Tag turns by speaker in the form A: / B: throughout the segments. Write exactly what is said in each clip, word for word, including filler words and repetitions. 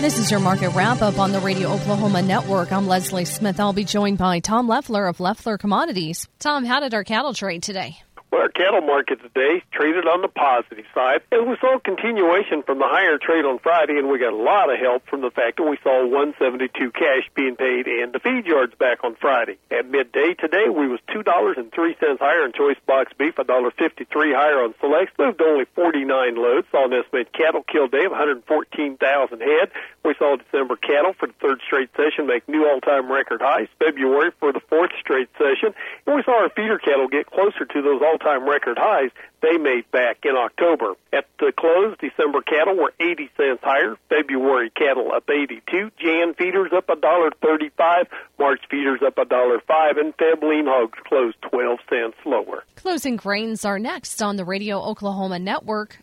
A: This is your market wrap-up on the Radio Oklahoma Network. I'm Leslie Smith. I'll be joined by Tom Leffler of Leffler Commodities. Tom, how did our cattle trade today?
B: Well, our cattle market today traded on the positive side, and we saw a continuation from the higher trade on Friday, and we got a lot of help from the fact that we saw one seventy-two cash being paid and the feed yards back on Friday. At midday today, we was two dollars and three cents higher in choice box beef, one dollar fifty-three higher on selects, moved only forty-nine loads, saw an estimated cattle kill day of one hundred fourteen thousand head. We saw December cattle for the third straight session make new all-time record highs, February for the fourth straight session, and we saw our feeder cattle get closer to those all time record highs they made back in October. At the close, December cattle were eighty cents higher, February cattle up eighty-two, Jan feeders up one dollar thirty-five, March feeders up one dollar five, and Feb lean hogs closed twelve cents lower.
A: Closing grains are next on the Radio Oklahoma Network.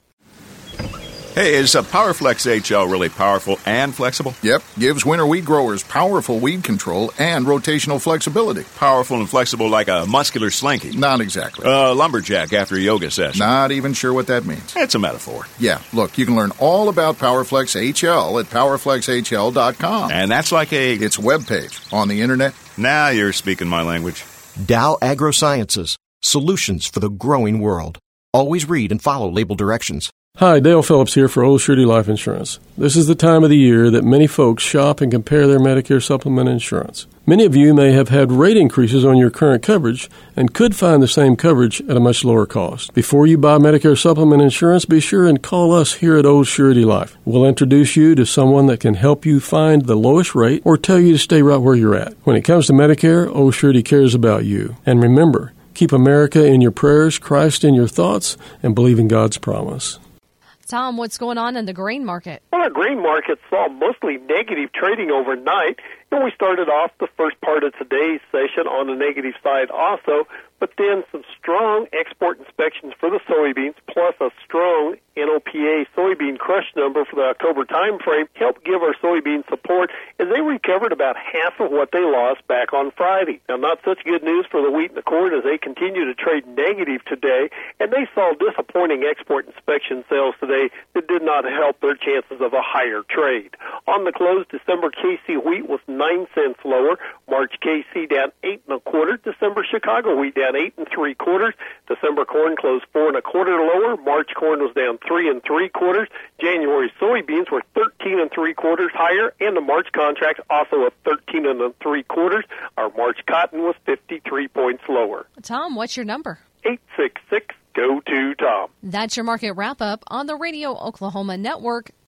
C: Hey, is a PowerFlex H L really powerful and flexible?
D: Yep, gives winter wheat growers powerful weed control and rotational flexibility.
C: Powerful and flexible like a muscular slinky?
D: Not exactly.
C: A uh, lumberjack after a yoga session?
D: Not even sure what that means.
C: It's a metaphor.
D: Yeah, look, you can learn all about PowerFlex H L at powerflex h l dot com.
C: And that's like a...
D: It's a webpage on the internet.
C: Now you're speaking my language.
E: Dow AgroSciences. Solutions for the growing world. Always read and follow label directions.
F: Hi, Dale Phillips here for Old Surety Life Insurance. This is the time of the year that many folks shop and compare their Medicare supplement insurance. Many of you may have had rate increases on your current coverage and could find the same coverage at a much lower cost. Before you buy Medicare supplement insurance, be sure and call us here at Old Surety Life. We'll introduce you to someone that can help you find the lowest rate or tell you to stay right where you're at. When it comes to Medicare, Old Surety cares about you. And remember, keep America in your prayers, Christ in your thoughts, and believe in God's promise.
A: Tom, what's going on in the grain market?
B: Well, our grain market saw mostly negative trading overnight, and we started off the first part of today's session on the negative side also, but then some strong export inspections for the soybeans, plus a strong N O P A soybean crush number for the October time frame helped give our soybean support as they recovered about half of what they lost back on Friday. Now, not such good news for the wheat and the corn as they continue to trade negative today, and they saw disappointing export inspection sales today that did not help their chances of a higher trade. On the close, December K C wheat was nine cents lower, March K C down eight and a quarter, December Chicago wheat down eight and three quarters, December corn closed four and a quarter lower, March corn was down three and three quarters, January soybeans were thirteen and three quarters higher, and the March contracts also up thirteen and three quarters. Our March cotton was fifty-three points lower.
A: Tom, what's your number?
B: eight six six, go to Tom.
A: That's your market wrap-up on the Radio Oklahoma Network.